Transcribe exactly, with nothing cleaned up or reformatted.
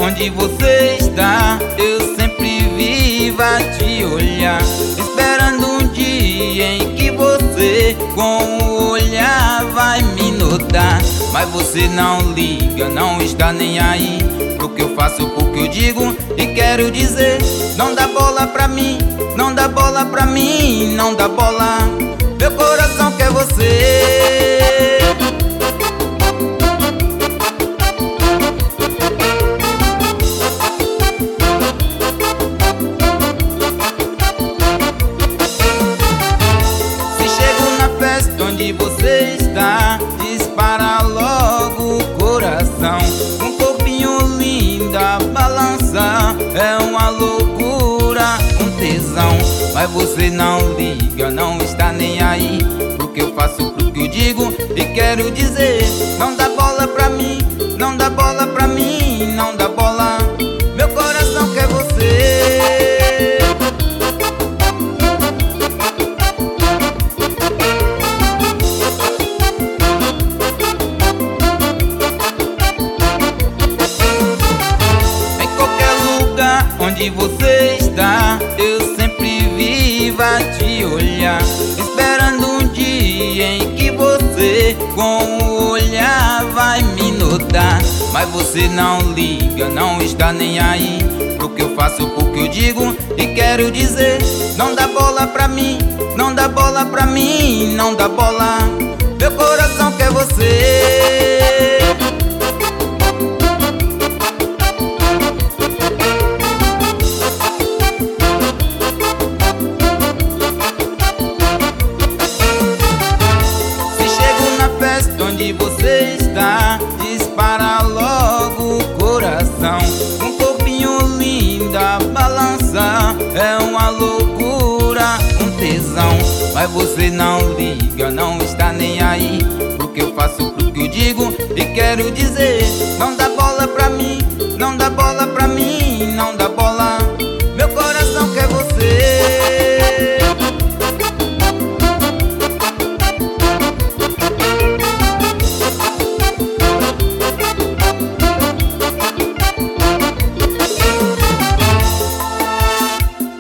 onde você está. Eu sempre vivo a te olhar, esperando um dia em que você com o olhar vai me notar. Mas você não liga, não está nem aí pro que eu faço, pro que eu digo e quero dizer. Não dá bola pra mim, não dá bola pra mim, não dá bola. Meu coração quer você. Se chego na festa onde você está, dispara logo o coração. Um corpinho lindo a balançar, é uma loucura, um tesão. Mas você não liga, não está nem aí pro que eu faço, pro que eu digo e quero dizer. Não dá bola pra mim, não dá bola pra mim, não dá bola. Meu coração quer você. Em qualquer lugar onde você está, eu sempre vivo a te olhar, esperando um dia em que você com o olhar vai me notar. Mas você não liga, não está nem aí pro que eu faço, pro que eu digo e quero dizer. Não dá bola pra mim, não dá bola pra mim, não dá bola. Meu coração quer você. Onde você está, dispara logo o coração. Um corpinho lindo a balançar, é uma loucura, um tesão. Mas você não liga, não está nem aí pro que eu faço, pro que eu digo e quero dizer. Não dá bola pra mim, não dá bola pra mim, não dá